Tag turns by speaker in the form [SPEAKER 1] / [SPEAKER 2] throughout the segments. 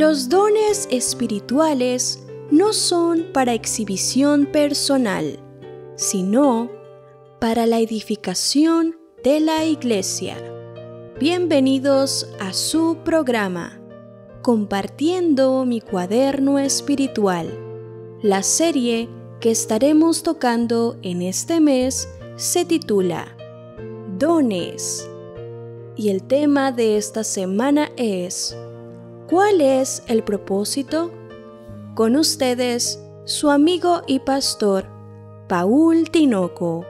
[SPEAKER 1] Los dones espirituales no son para exhibición personal, sino para la edificación de la Iglesia. Bienvenidos a su programa, Compartiendo mi cuaderno espiritual. La serie que estaremos tocando en este mes se titula Dones. Y el tema de esta semana es: ¿cuál es el propósito? Con ustedes, su amigo y pastor, Paul Tinoco.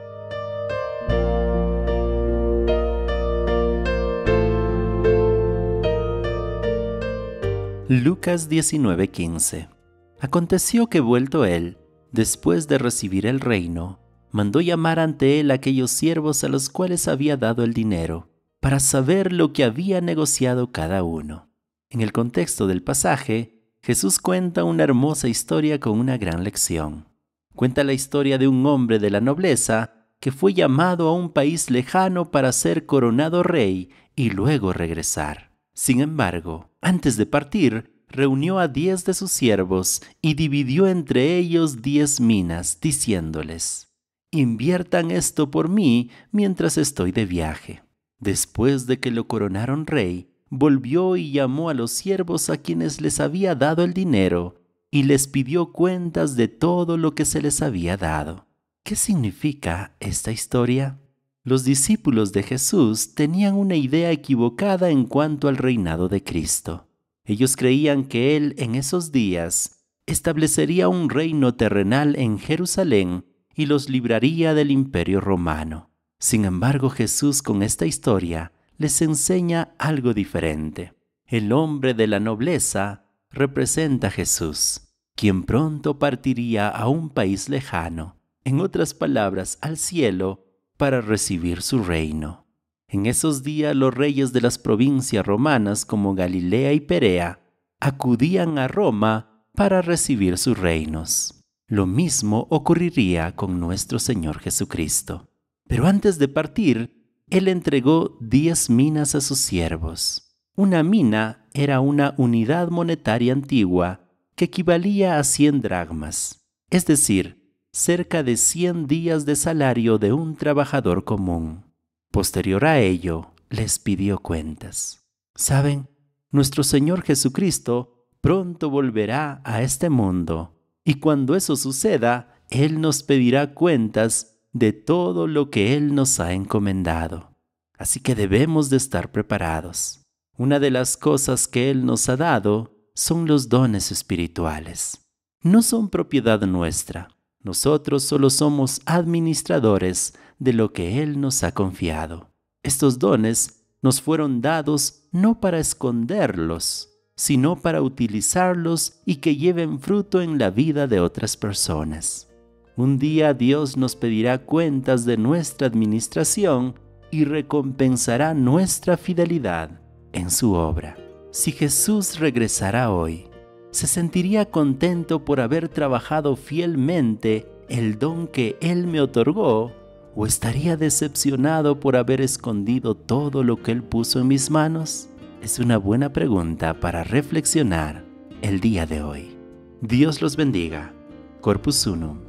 [SPEAKER 2] Lucas 19:15. Aconteció que vuelto él, después de recibir el reino, mandó llamar ante él aquellos siervos a los cuales había dado el dinero, para saber lo que había negociado cada uno. En el contexto del pasaje, Jesús cuenta una hermosa historia con una gran lección. Cuenta la historia de un hombre de la nobleza que fue llamado a un país lejano para ser coronado rey y luego regresar. Sin embargo, antes de partir, reunió a 10 de sus siervos y dividió entre ellos 10 minas, diciéndoles: «Inviertan esto por mí mientras estoy de viaje». Después de que lo coronaron rey, volvió y llamó a los siervos a quienes les había dado el dinero y les pidió cuentas de todo lo que se les había dado. ¿Qué significa esta historia? Los discípulos de Jesús tenían una idea equivocada en cuanto al reinado de Cristo. Ellos creían que Él en esos días establecería un reino terrenal en Jerusalén y los libraría del imperio romano. Sin embargo, Jesús con esta historia les enseña algo diferente. El hombre de la nobleza representa a Jesús, quien pronto partiría a un país lejano, en otras palabras, al cielo, para recibir su reino. En esos días los reyes de las provincias romanas como Galilea y Perea acudían a Roma para recibir sus reinos. Lo mismo ocurriría con nuestro Señor Jesucristo. Pero antes de partir, Él entregó 10 minas a sus siervos. Una mina era una unidad monetaria antigua que equivalía a 100 dracmas, es decir, cerca de 100 días de salario de un trabajador común. Posterior a ello, les pidió cuentas. ¿Saben? Nuestro Señor Jesucristo pronto volverá a este mundo, y cuando eso suceda, Él nos pedirá cuentas de todo lo que Él nos ha encomendado. Así que debemos de estar preparados. Una de las cosas que Él nos ha dado son los dones espirituales. No son propiedad nuestra. Nosotros solo somos administradores de lo que Él nos ha confiado. Estos dones nos fueron dados no para esconderlos, sino para utilizarlos y que lleven fruto en la vida de otras personas. Un día Dios nos pedirá cuentas de nuestra administración y recompensará nuestra fidelidad en su obra. Si Jesús regresara hoy, ¿se sentiría contento por haber trabajado fielmente el don que Él me otorgó? ¿O estaría decepcionado por haber escondido todo lo que Él puso en mis manos? Es una buena pregunta para reflexionar el día de hoy. Dios los bendiga. Corpus Unum.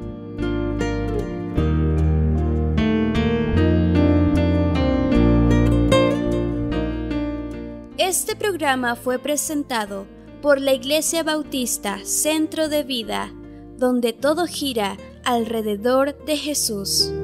[SPEAKER 1] Este programa fue presentado por la Iglesia Bautista Centro de Vida, donde todo gira alrededor de Jesús.